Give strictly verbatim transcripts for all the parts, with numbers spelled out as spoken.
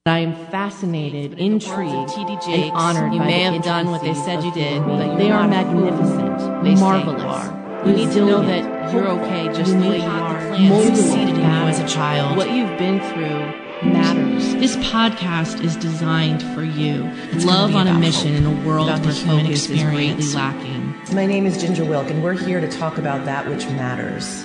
I am fascinated, intrigued, T D Jakes, and honored you by may the have done what they intricacies said of you did, human but being. you're They are not who magnificent, they say you marvelous. are. You need to know that you're okay just the way you are. Plan Succeeded in you as a child. What you've been through matters. This podcast is designed for you. It's Love on a about mission hope. in a world Doctor where human Focus is experience greatly lacking. My name is Ginger Wilk, and we're here to talk about that which matters.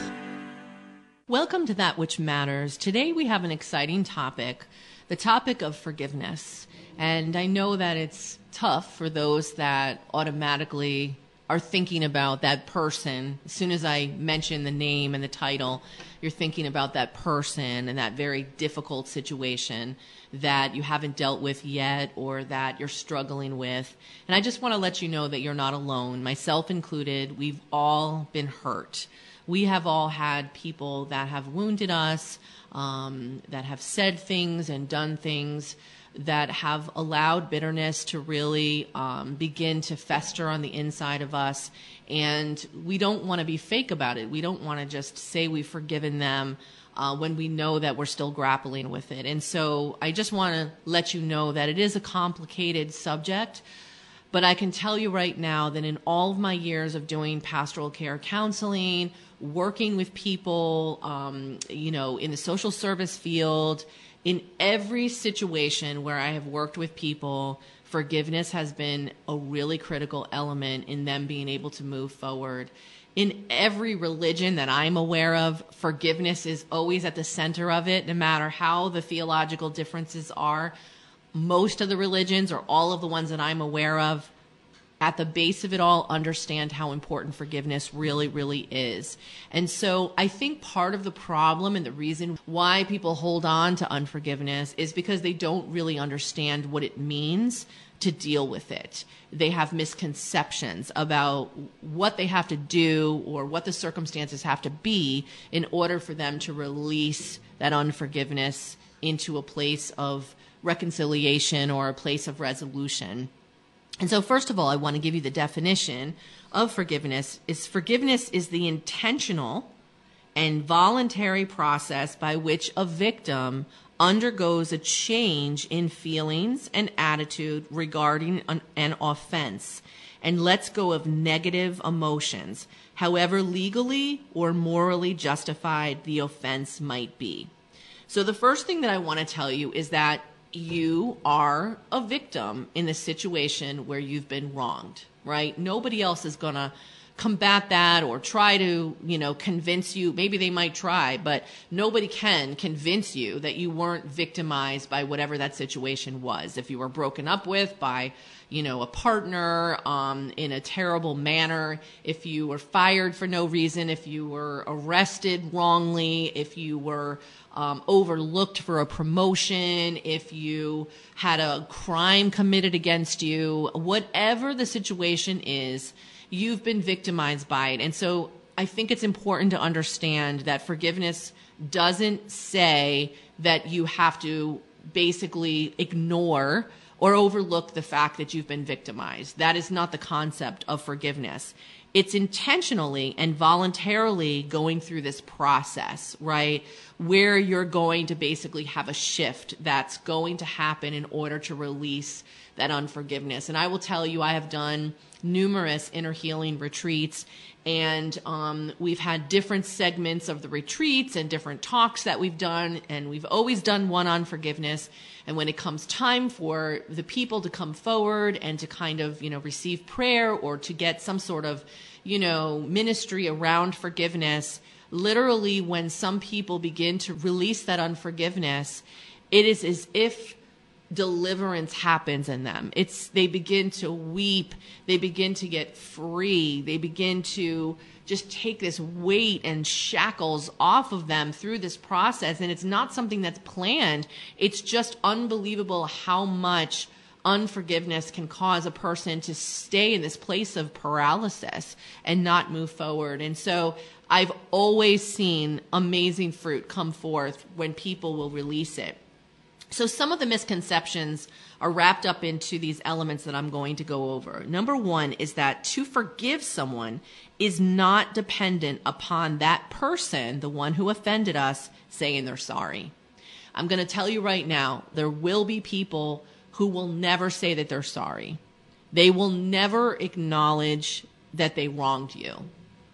Welcome to That Which Matters. Today we have an exciting topic, the topic of forgiveness. And I know that it's tough for those that automatically are thinking about that person. As soon as I mention the name and the title, you're thinking about that person and that very difficult situation that you haven't dealt with yet or that you're struggling with. And I just want to let you know that you're not alone, myself included. We've all been hurt. We have all had people that have wounded us, um, that have said things and done things that have allowed bitterness to really um, begin to fester on the inside of us. And we don't want to be fake about it. We don't want to just say we've forgiven them uh, when we know that we're still grappling with it. And so I just want to let you know that it is a complicated subject. But I can tell you right now that in all of my years of doing pastoral care counseling, working with people, um, you know, in the social service field, in every situation where I have worked with people, forgiveness has been a really critical element in them being able to move forward. In every religion that I'm aware of, forgiveness is always at the center of it, no matter how the theological differences are. Most of the religions, or all of the ones that I'm aware of, at the base of it all, understand how important forgiveness really, really is. And so I think part of the problem and the reason why people hold on to unforgiveness is because they don't really understand what it means to deal with it. They have misconceptions about what they have to do or what the circumstances have to be in order for them to release that unforgiveness into a place of reconciliation or a place of resolution. And so first of all, I want to give you the definition of forgiveness. Is forgiveness is the intentional and voluntary process by which a victim undergoes a change in feelings and attitude regarding an, an offense and lets go of negative emotions, however legally or morally justified the offense might be. So the first thing that I want to tell you is that you are a victim in the situation where you've been wronged, right? Nobody else is going to combat that or try to, you know, convince you. Maybe they might try, but nobody can convince you that you weren't victimized by whatever that situation was. If you were broken up with by, you know, a partner um, in a terrible manner, if you were fired for no reason, if you were arrested wrongly, if you were Um, overlooked for a promotion, if you had a crime committed against you, whatever the situation is, you've been victimized by it. And so I think it's important to understand that forgiveness doesn't say that you have to basically ignore or overlook the fact that you've been victimized. That is not the concept of forgiveness. It's intentionally and voluntarily going through this process, right, where you're going to basically have a shift that's going to happen in order to release that unforgiveness. And I will tell you, I have done numerous inner healing retreats, and um, we've had different segments of the retreats and different talks that we've done, and we've always done one on forgiveness. And when it comes time for the people to come forward and to kind of, you know, receive prayer or to get some sort of, you know, ministry around forgiveness, literally when some people begin to release that unforgiveness, it is as if deliverance happens in them. It's, they begin to weep. They begin to get free. They begin to just take this weight and shackles off of them through this process. And it's not something that's planned. It's just unbelievable how much unforgiveness can cause a person to stay in this place of paralysis and not move forward. And so I've always seen amazing fruit come forth when people will release it. So some of the misconceptions are wrapped up into these elements that I'm going to go over. Number one is that to forgive someone is not dependent upon that person, the one who offended us, saying they're sorry. I'm going to tell you right now, there will be people who will never say that they're sorry. They will never acknowledge that they wronged you.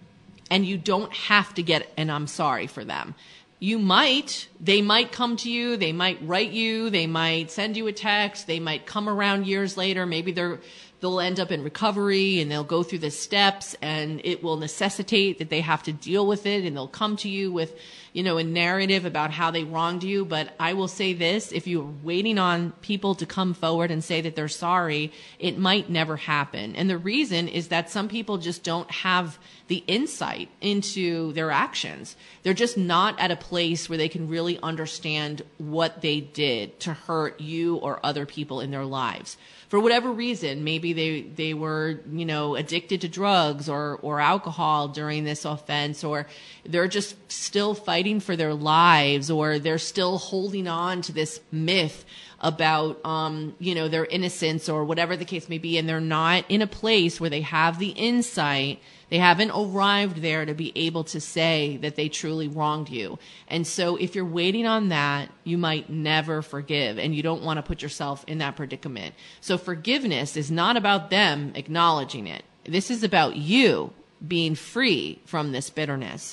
And you don't have to get an I'm sorry for them. You might, they might come to you, they might write you, they might send you a text, they might come around years later, maybe they're, they'll end up in recovery and they'll go through the steps and it will necessitate that they have to deal with it and they'll come to you with, you know, a narrative about how they wronged you. But I will say this, if you're waiting on people to come forward and say that they're sorry, it might never happen. And the reason is that some people just don't have the insight into their actions. They're just not at a place where they can really understand what they did to hurt you or other people in their lives. For whatever reason, maybe they, they were, you know, addicted to drugs or, or alcohol during this offense, or they're just still fighting for their lives, or they're still holding on to this myth about, um, you know, their innocence or whatever the case may be. And they're not in a place where they have the insight. They haven't arrived there to be able to say that they truly wronged you. And so if you're waiting on that, you might never forgive, and you don't want to put yourself in that predicament. So forgiveness is not about them acknowledging it. This is about you being free from this bitterness.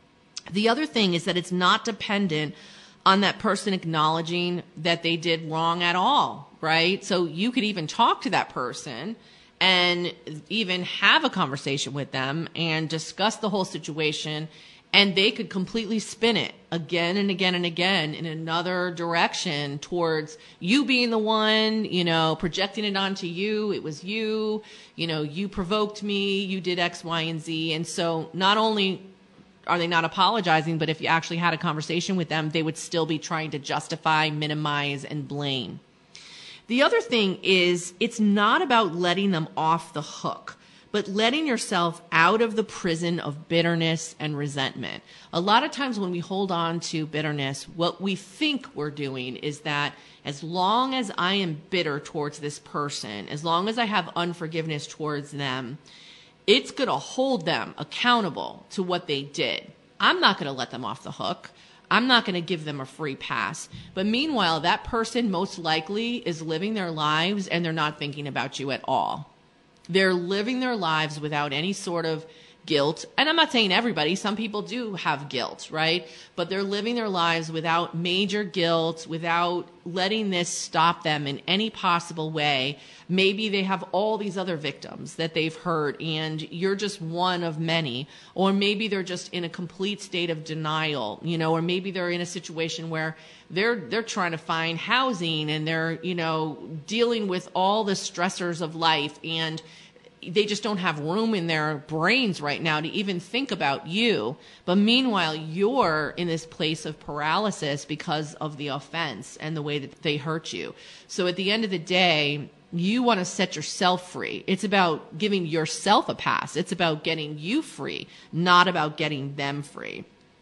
The other thing is that it's not dependent on that person acknowledging that they did wrong at all, right? So you could even talk to that person and even have a conversation with them and discuss the whole situation, and they could completely spin it again and again and again in another direction towards you being the one, you know, projecting it onto you. It was you, you know, you provoked me, you did X, Y, and Z. And so not only are they not apologizing, but if you actually had a conversation with them, they would still be trying to justify, minimize, and blame. The other thing is, it's not about letting them off the hook, but letting yourself out of the prison of bitterness and resentment. A lot of times when we hold on to bitterness, what we think we're doing is that as long as I am bitter towards this person, as long as I have unforgiveness towards them, it's going to hold them accountable to what they did. I'm not going to let them off the hook. I'm not going to give them a free pass. But meanwhile, that person most likely is living their lives and they're not thinking about you at all. They're living their lives without any sort of guilt. And I'm not saying everybody, some people do have guilt, right? But they're living their lives without major guilt, without letting this stop them in any possible way. Maybe they have all these other victims that they've hurt and you're just one of many. Or maybe they're just in a complete state of denial, you know, or maybe they're in a situation where they're they're trying to find housing and they're, you know, dealing with all the stressors of life, and they just don't have room in their brains right now to even think about you. But meanwhile, you're in this place of paralysis because of the offense and the way that they hurt you. So at the end of the day, you want to set yourself free. It's about giving yourself a pass. It's about getting you free, not about getting them free.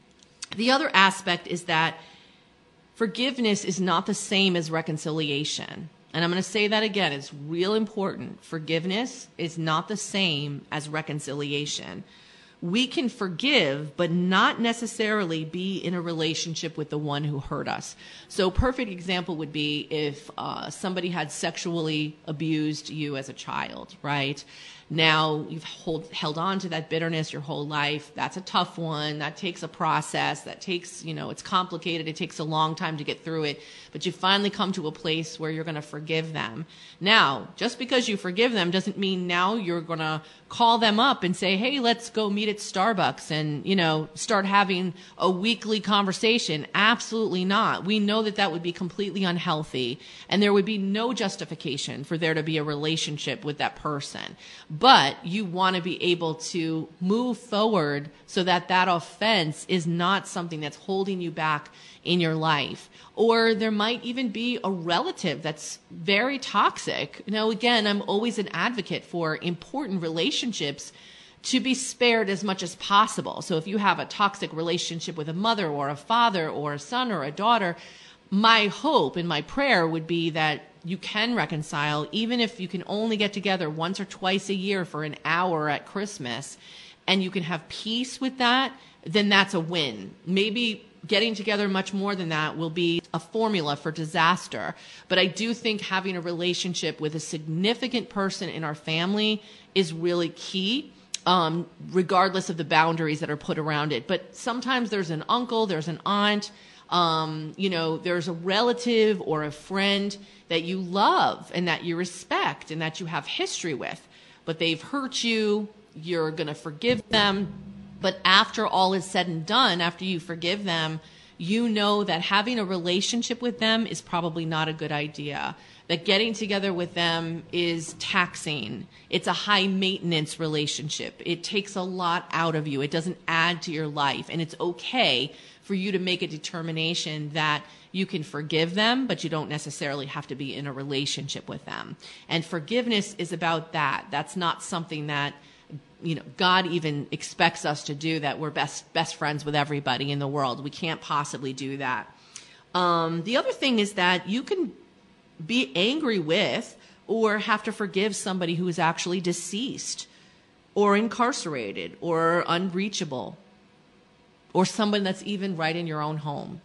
The other aspect is that forgiveness is not the same as reconciliation. And I'm going to say that again. It's real important. Forgiveness is not the same as reconciliation. We can forgive, but not necessarily be in a relationship with the one who hurt us. So a perfect example would be if uh, somebody had sexually abused you as a child, right? Now you've hold, held on to that bitterness your whole life. That's a tough one. That takes a process. That takes, you know, it's complicated. It takes a long time to get through it. But you finally come to a place where you're going to forgive them. Now, just because you forgive them doesn't mean now you're going to call them up and say, hey, let's go meet at Starbucks and, you know, start having a weekly conversation. Absolutely not. We know that that would be completely unhealthy, and there would be no justification for there to be a relationship with that person. But you want to be able to move forward so that that offense is not something that's holding you back in your life. Or there might even be a relative that's very toxic. You know, again, I'm always an advocate for important relationships to be spared as much as possible. So if you have a toxic relationship with a mother or a father or a son or a daughter, my hope and my prayer would be that you can reconcile, even if you can only get together once or twice a year for an hour at Christmas, and you can have peace with that, then that's a win. Maybe getting together much more than that will be a formula for disaster. But I do think having a relationship with a significant person in our family is really key, um, regardless of the boundaries that are put around it. But sometimes there's an uncle, there's an aunt, um, you know, there's a relative or a friend that you love and that you respect and that you have history with, but they've hurt you, you're going to forgive them. But after all is said and done, after you forgive them, you know that having a relationship with them is probably not a good idea. That getting together with them is taxing. It's a high maintenance relationship. It takes a lot out of you. It doesn't add to your life. And it's okay for you to make a determination that you can forgive them, but you don't necessarily have to be in a relationship with them. And forgiveness is about that. That's not something that, you know, God even expects us to do, that we're best best friends with everybody in the world. We can't possibly do that. Um, the other thing is that you can be angry with or have to forgive somebody who is actually deceased or incarcerated or unreachable, or someone that's even right in your own home.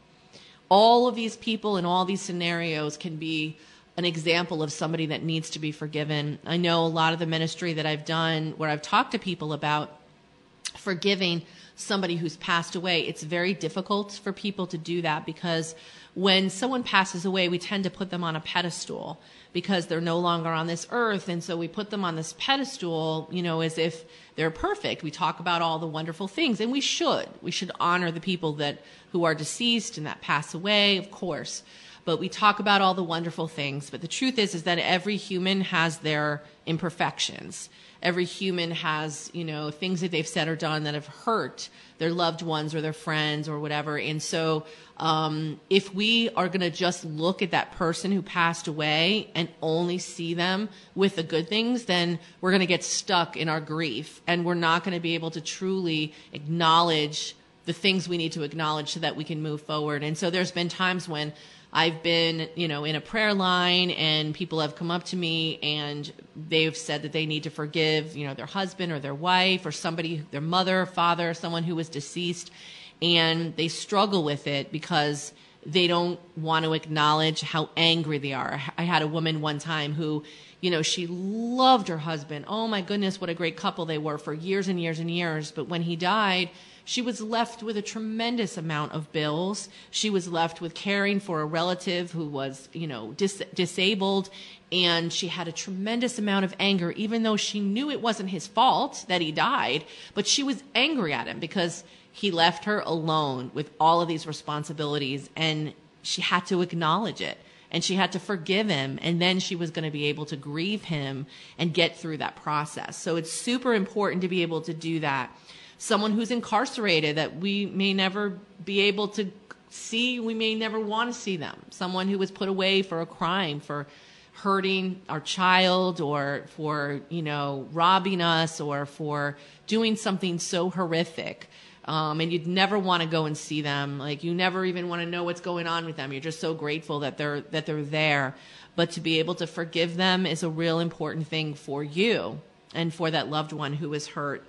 All of these people in all these scenarios can be an example of somebody that needs to be forgiven. I know a lot of the ministry that I've done where I've talked to people about forgiving somebody who's passed away, it's very difficult for people to do that, because when someone passes away, we tend to put them on a pedestal because they're no longer on this earth. And so we put them on this pedestal, you know, as if they're perfect. We talk about all the wonderful things, and we should. We should honor the people that who are deceased and that pass away, of course. But we talk about all the wonderful things. But the truth is, is that every human has their imperfections. Every human has, you know, things that they've said or done that have hurt their loved ones or their friends or whatever. And so um, if we are going to just look at that person who passed away and only see them with the good things, then we're going to get stuck in our grief, and we're not going to be able to truly acknowledge the things we need to acknowledge so that we can move forward. And so there's been times when I've been, you know, in a prayer line, and people have come up to me and they've said that they need to forgive, you know, their husband or their wife or somebody, their mother, father, someone who was deceased, and they struggle with it because they don't want to acknowledge how angry they are. I had a woman one time who, you know, she loved her husband. Oh my goodness, what a great couple they were for years and years and years. But when he died, she was left with a tremendous amount of bills. She was left with caring for a relative who was, you know, dis- disabled. And she had a tremendous amount of anger, even though she knew it wasn't his fault that he died. But she was angry at him because he left her alone with all of these responsibilities, and she had to acknowledge it. And she had to forgive him, and then she was going to be able to grieve him and get through that process. So it's super important to be able to do that. Someone who's incarcerated that we may never be able to see, we may never want to see them. Someone who was put away for a crime, for hurting our child, or for, you know, robbing us, or for doing something so horrific. Um, and you'd never want to go and see them. Like, you never even want to know what's going on with them. You're just so grateful that they're that they're there. But to be able to forgive them is a real important thing for you and for that loved one who is hurt.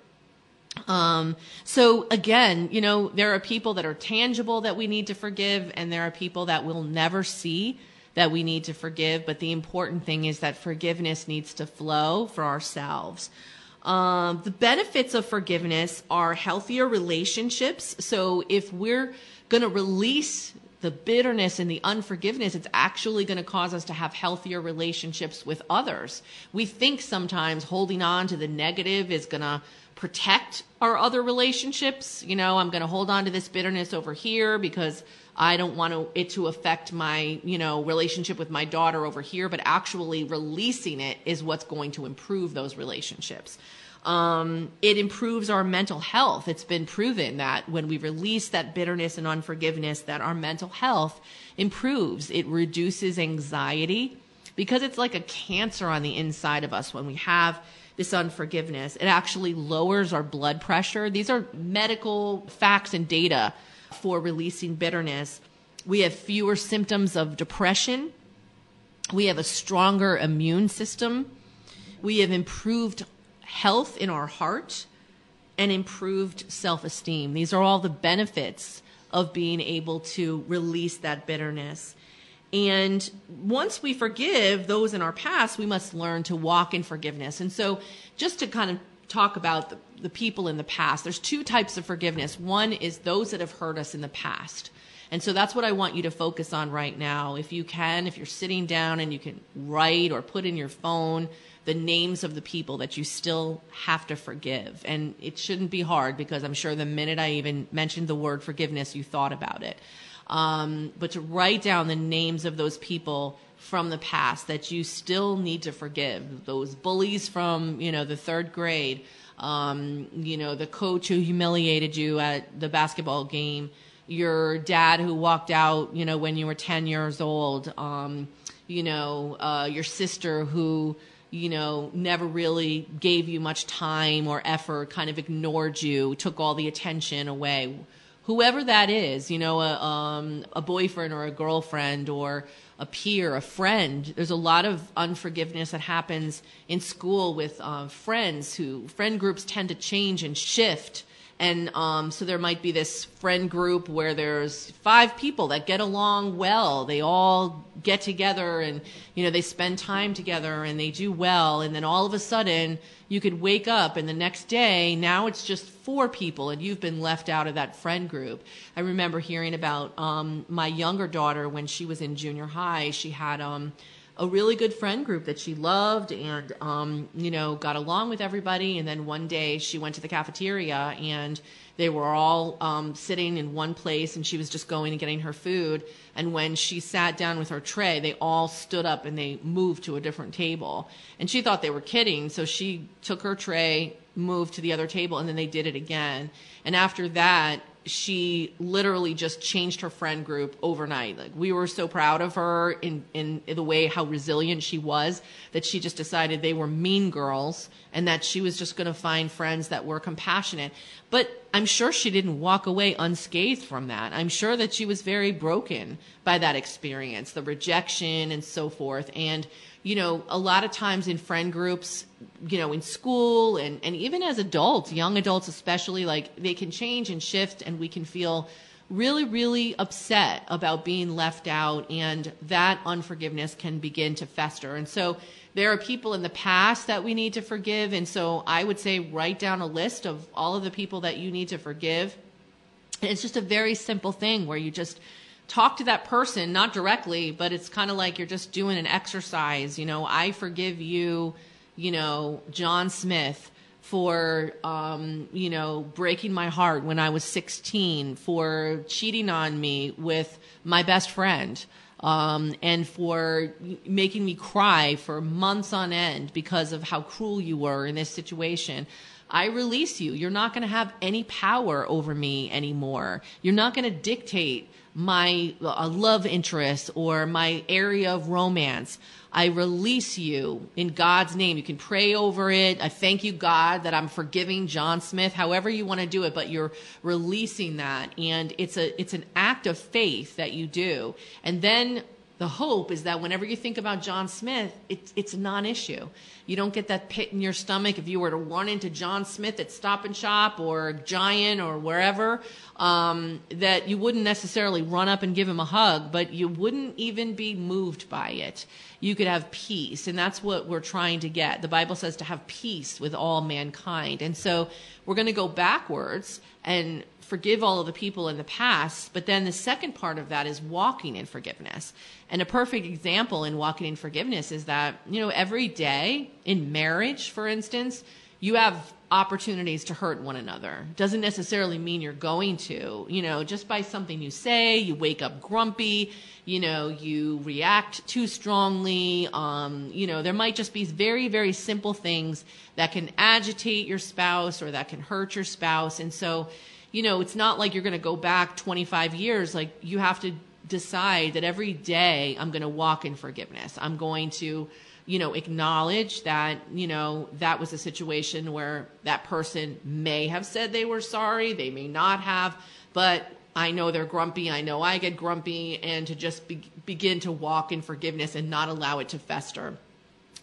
Um, so again, you know, there are people that are tangible that we need to forgive, and there are people that we'll never see that we need to forgive. But the important thing is that forgiveness needs to flow for ourselves. Um, the benefits of forgiveness are healthier relationships. So if we're going to release the bitterness and the unforgiveness, it's actually going to cause us to have healthier relationships with others. We think sometimes holding on to the negative is going to protect our other relationships. You know, I'm going to hold on to this bitterness over here because I don't want to, it to affect my, you know, relationship with my daughter over here, but actually releasing it is what's going to improve those relationships. Um, it improves our mental health. It's been proven that when we release that bitterness and unforgiveness, that our mental health improves. It reduces anxiety because it's like a cancer on the inside of us when we have this unforgiveness. It actually lowers our blood pressure. These are medical facts and data for releasing bitterness. We have fewer symptoms of depression. We have a stronger immune system. We have improved health in our heart and improved self-esteem. These are all the benefits of being able to release that bitterness. And once we forgive those in our past, we must learn to walk in forgiveness. And so just to kind of talk about the, the people in the past, there's two types of forgiveness. One is those that have hurt us in the past. And so that's what I want you to focus on right now. If you can, if you're sitting down and you can write or put in your phone the names of the people that you still have to forgive. And it shouldn't be hard, because I'm sure the minute I even mentioned the word forgiveness, you thought about it. Um, but to write down the names of those people from the past that you still need to forgive. Those bullies from, you know, the third grade, um, you know, the coach who humiliated you at the basketball game, your dad who walked out, you know, when you were ten years old, um, you know, uh, your sister who, you know, never really gave you much time or effort, kind of ignored you, took all the attention away. Whoever that is, you know, a, um, a boyfriend or a girlfriend or a peer, a friend. There's a lot of unforgiveness that happens in school with uh, friends who, friend groups tend to change and shift. And um, so there might be this friend group where there's five people that get along well. They all get together and, you know, they spend time together and they do well. And then all of a sudden you could wake up and the next day, now it's just four people and you've been left out of that friend group. I remember hearing about um, my younger daughter when she was in junior high. She had um, a really good friend group that she loved and, um, you know, got along with everybody. And then one day she went to the cafeteria and they were all um, sitting in one place and she was just going and getting her food. And when she sat down with her tray, they all stood up and they moved to a different table. And she thought they were kidding. So she took her tray, moved to the other table, and then they did it again. And after that, she literally just changed her friend group overnight. Like, we were so proud of her in, in, in the way how resilient she was that she just decided they were mean girls and that she was just going to find friends that were compassionate. But I'm sure she didn't walk away unscathed from that. I'm sure that she was very broken by that experience, the rejection and so forth. And you know, a lot of times in friend groups, you know, in school and, and even as adults, young adults especially, like they can change and shift and we can feel really, really upset about being left out, and that unforgiveness can begin to fester. And so there are people in the past that we need to forgive. And so I would say write down a list of all of the people that you need to forgive. And it's just a very simple thing where you just talk to that person, not directly, but it's kind of like you're just doing an exercise. You know, I forgive you, you know, John Smith, for, um, you know, breaking my heart when I was sixteen, for cheating on me with my best friend, um, and for making me cry for months on end because of how cruel you were in this situation. I release you. You're not going to have any power over me anymore. You're not going to dictate my uh, love interest or my area of romance. I release you in God's name. You can pray over it. I thank you, God, that I'm forgiving John Smith, however you want to do it, but you're releasing that. And it's a, it's an act of faith that you do. And then the hope is that whenever you think about John Smith, it's, it's a non-issue. You don't get that pit in your stomach if you were to run into John Smith at Stop and Shop or Giant or wherever, um, that you wouldn't necessarily run up and give him a hug, but you wouldn't even be moved by it. You could have peace, and that's what we're trying to get. The Bible says to have peace with all mankind. And so we're going to go backwards and forgive all of the people in the past, but then the second part of that is walking in forgiveness. And a perfect example in walking in forgiveness is that, you know, every day in marriage, for instance, you have opportunities to hurt one another. Doesn't necessarily mean you're going to, you know, just by something you say, you wake up grumpy, you know, you react too strongly. Um, you know, there might just be very, very simple things that can agitate your spouse or that can hurt your spouse. And so, you know, it's not like you're going to go back twenty-five years. Like, you have to decide that every day I'm going to walk in forgiveness. I'm going to, you know, acknowledge that, you know, that was a situation where that person may have said they were sorry. They may not have, but I know they're grumpy. I know I get grumpy, and to just be, begin to walk in forgiveness and not allow it to fester.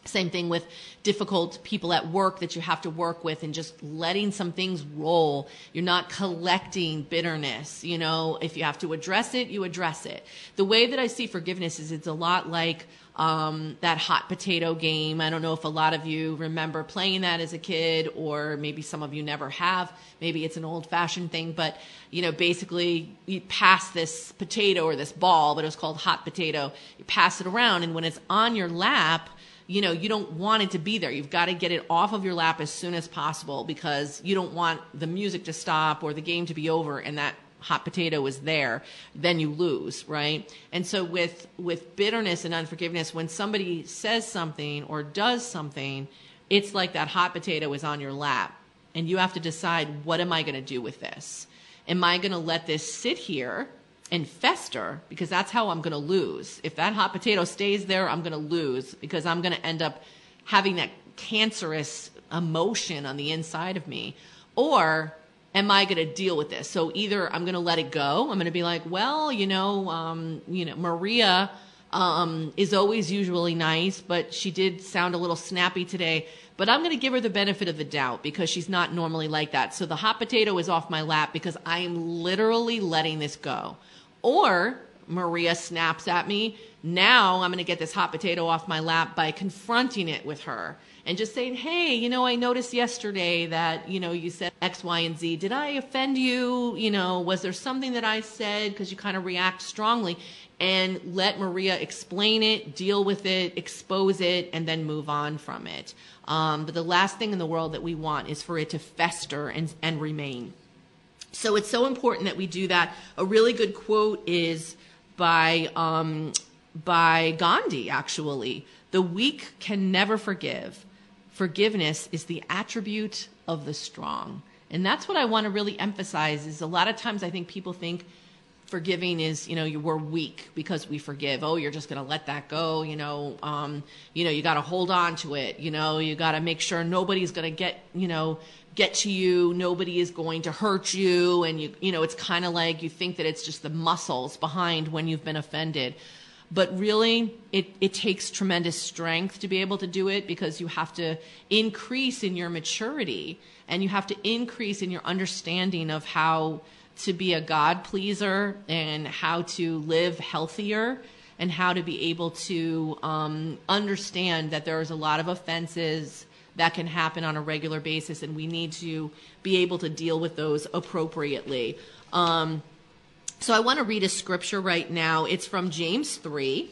Same thing with difficult people at work that you have to work with, and just letting some things roll. You're not collecting bitterness. You know, if you have to address it, you address it. The way that I see forgiveness is it's a lot like um, that hot potato game. I don't know if a lot of you remember playing that as a kid, or maybe some of you never have. Maybe it's an old-fashioned thing, but you know, basically you pass this potato or this ball, but it was called hot potato. You pass it around, and when it's on your lap, you know, you don't want it to be there. You've got to get it off of your lap as soon as possible, because you don't want the music to stop or the game to be over and that hot potato is there. Then you lose, right? And so with with bitterness and unforgiveness, when somebody says something or does something, it's like that hot potato is on your lap, and you have to decide, what am I going to do with this? Am I going to let this sit here and fester, because that's how I'm going to lose? If that hot potato stays there, I'm going to lose, because I'm going to end up having that cancerous emotion on the inside of me. Or am I going to deal with this? So either I'm going to let it go. I'm going to be like, well, you know, um, you know, Maria um, is always usually nice, but she did sound a little snappy today. But I'm going to give her the benefit of the doubt, because she's not normally like that. So the hot potato is off my lap because I am literally letting this go. Or Maria snaps at me. Now I'm going to get this hot potato off my lap by confronting it with her and just saying, hey, you know, I noticed yesterday that, you know, you said X, Y, and Z. Did I offend you? You know, was there something that I said? Because you kind of react strongly. And let Maria explain it, deal with it, expose it, and then move on from it. Um, but the last thing in the world that we want is for it to fester and, and remain. So it's so important that we do that. A really good quote is by um, by Gandhi, actually. The weak can never forgive. Forgiveness is the attribute of the strong. And that's what I want to really emphasize, is a lot of times I think people think forgiving is, you know, you we're weak because we forgive. Oh, you're just going to let that go. You know, um, you know, you got to hold on to it. You know, you got to make sure nobody's going to get, you know, get to you. Nobody is going to hurt you. And you, you know, it's kind of like you think that it's just the muscles behind when you've been offended. But really, it, it takes tremendous strength to be able to do it, because you have to increase in your maturity, and you have to increase in your understanding of how to be a God pleaser, and how to live healthier, and how to be able to um, understand that there's a lot of offenses that can happen on a regular basis, and we need to be able to deal with those appropriately. Um, so I want to read a scripture right now. It's from James three,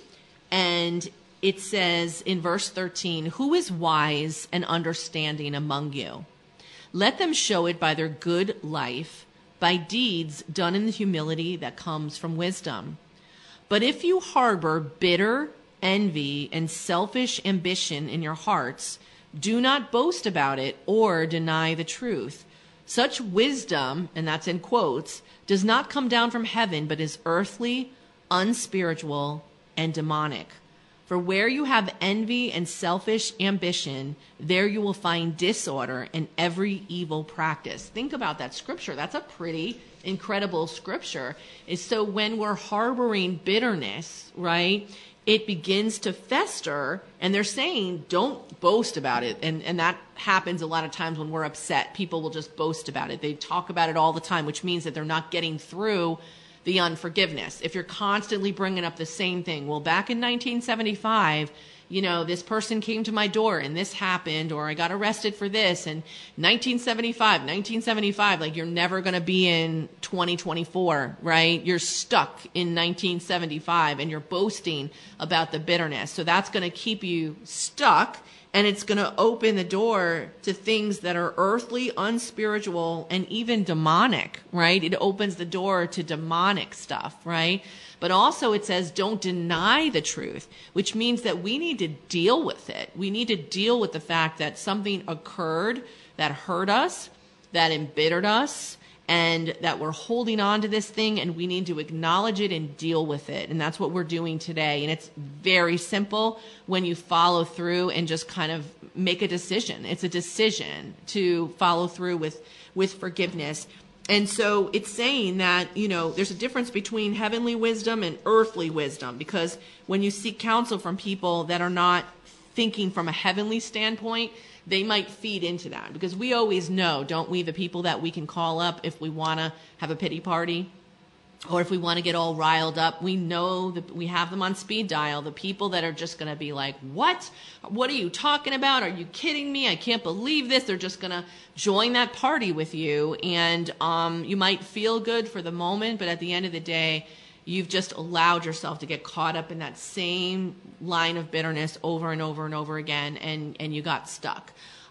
and it says in verse thirteen, "Who is wise and understanding among you? Let them show it by their good life, by deeds done in the humility that comes from wisdom. But if you harbor bitter envy and selfish ambition in your hearts, do not boast about it or deny the truth. Such wisdom," and that's in quotes, "does not come down from heaven, but is earthly, unspiritual, and demonic. For where you have envy and selfish ambition, there you will find disorder and every evil practice." Think about that scripture. That's a pretty incredible scripture. Is so when we're harboring bitterness, right, it begins to fester, and they're saying, don't boast about it. And, and that happens a lot of times when we're upset. People will just boast about it. They talk about it all the time, which means that they're not getting through the unforgiveness. If you're constantly bringing up the same thing, well, back in nineteen seventy-five, you know, this person came to my door and this happened, or I got arrested for this, and nineteen seventy-five, nineteen seventy-five, like you're never going to be in twenty twenty-four, right? You're stuck in nineteen seventy-five and you're boasting about the bitterness. So that's going to keep you stuck, and it's going to open the door to things that are earthly, unspiritual, and even demonic, right? It opens the door to demonic stuff, right? But also it says don't deny the truth, which means that we need to deal with it. We need to deal with the fact that something occurred that hurt us, that embittered us, and that we're holding on to this thing, and we need to acknowledge it and deal with it. And that's what we're doing today. And it's very simple when you follow through and just kind of make a decision. It's a decision to follow through with, with forgiveness. And so it's saying that, you know, there's a difference between heavenly wisdom and earthly wisdom, because when you seek counsel from people that are not thinking from a heavenly standpoint, they might feed into that. Because we always know, don't we, the people that we can call up if we want to have a pity party, or if we want to get all riled up. We know that we have them on speed dial, the people that are just going to be like, what? What are you talking about? Are you kidding me? I can't believe this. They're just going to join that party with you. And um, you might feel good for the moment, but at the end of the day, you've just allowed yourself to get caught up in that same line of bitterness over and over and over again, and, and you got stuck.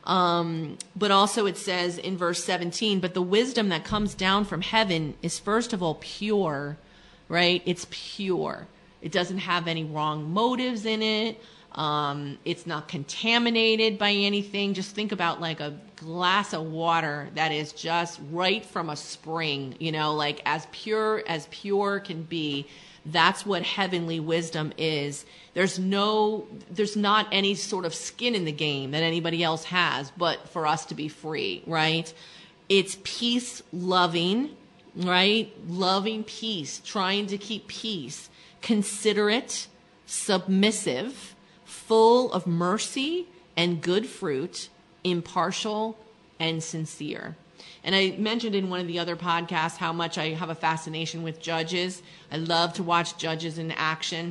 Um, but also it says in verse seventeen, but the wisdom that comes down from heaven is first of all pure, right? It's pure. It doesn't have any wrong motives in it. Um, it's not contaminated by anything. Just think about like a glass of water that is just right from a spring, you know, like as pure as pure can be. That's what heavenly wisdom is. There's no, there's not any sort of skin in the game that anybody else has, but for us to be free, right? It's peace loving, right? Loving peace, trying to keep peace, considerate, submissive, full of mercy and good fruit, impartial and sincere. And I mentioned in one of the other podcasts how much I have a fascination with judges. I love to watch judges in action.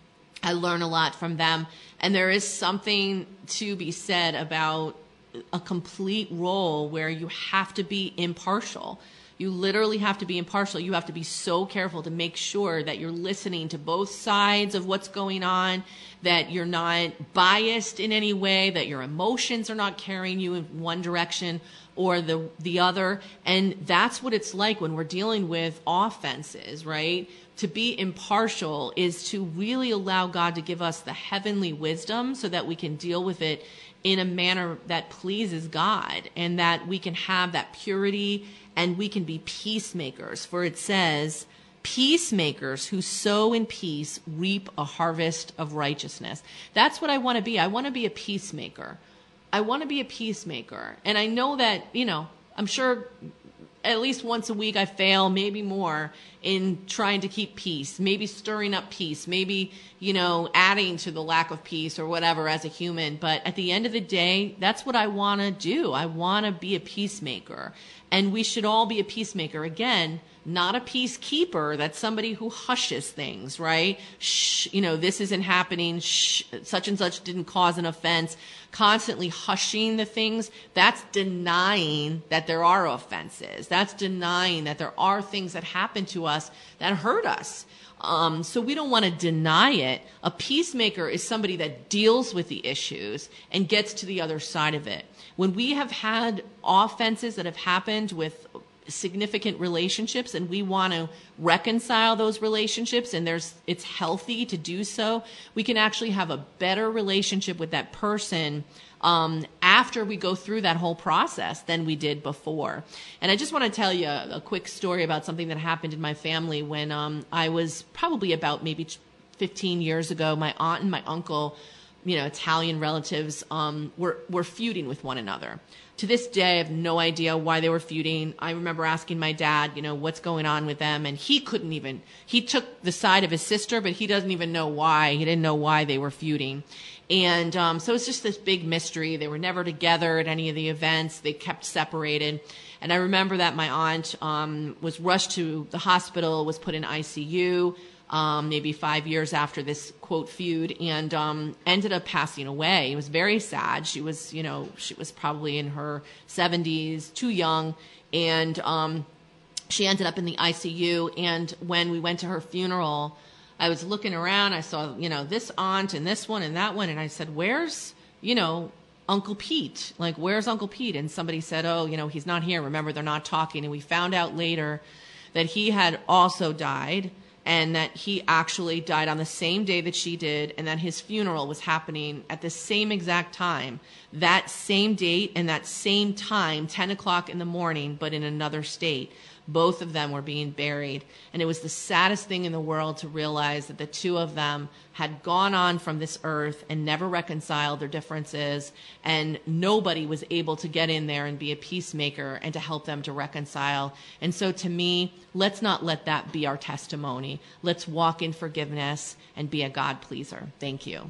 I learn a lot from them. And there is something to be said about a complete role where you have to be impartial. You literally have to be impartial. You have to be so careful to make sure that you're listening to both sides of what's going on, that you're not biased in any way, that your emotions are not carrying you in one direction or the the other. And that's what it's like when we're dealing with offenses, right? To be impartial is to really allow God to give us the heavenly wisdom so that we can deal with it in a manner that pleases God, and that we can have that purity and we can be peacemakers. For it says, peacemakers who sow in peace reap a harvest of righteousness. That's what I want to be. I want to be a peacemaker. I want to be a peacemaker. And I know that, you know, I'm sure at least once a week I fail, maybe more, in trying to keep peace, maybe stirring up peace, maybe, you know, adding to the lack of peace or whatever as a human. But at the end of the day, that's what I want to do. I want to be a peacemaker. And we should all be a peacemaker. Again, not a peacekeeper. That's somebody who hushes things, right? Shh, you know, this isn't happening. Shh, such and such didn't cause an offense. Constantly hushing the things. That's denying that there are offenses. That's denying that there are things that happen to us that hurt us. Um, so we don't want to deny it. A peacemaker is somebody that deals with the issues and gets to the other side of it. When we have had offenses that have happened with significant relationships and we want to reconcile those relationships, and there's it's healthy to do so, we can actually have a better relationship with that person um, after we go through that whole process than we did before. And I just want to tell you a, a quick story about something that happened in my family when um, I was probably about maybe fifteen years ago. My aunt and my uncle, you know, Italian relatives, um, were, were feuding with one another. To this day, I have no idea why they were feuding. I remember asking my dad, you know, what's going on with them, and he couldn't even, he took the side of his sister, but he doesn't even know why. He didn't know why they were feuding. And um, so it's just this big mystery. They were never together at any of the events. They kept separated. And I remember that my aunt um, was rushed to the hospital, was put in I C U, Um, maybe five years after this, quote, feud, and um, ended up passing away. It was very sad. She was, you know, she was probably in her seventies, too young, and um, she ended up in the I C U. And when we went to her funeral, I was looking around. I saw, you know, this aunt and this one and that one, and I said, where's, you know, Uncle Pete? Like, where's Uncle Pete? And somebody said, oh, you know, he's not here. Remember, they're not talking. And we found out later that he had also died, and that he actually died on the same day that she did, and that his funeral was happening at the same exact time, that same date and that same time, ten o'clock in the morning, but in another state. Both of them were being buried. And it was the saddest thing in the world to realize that the two of them had gone on from this earth and never reconciled their differences, and nobody was able to get in there and be a peacemaker and to help them to reconcile. And so to me, let's not let that be our testimony. Let's walk in forgiveness and be a God pleaser. Thank you.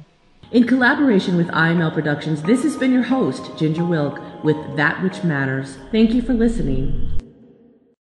In collaboration with I M L Productions, this has been your host, Ginger Wilk, with That Which Matters. Thank you for listening.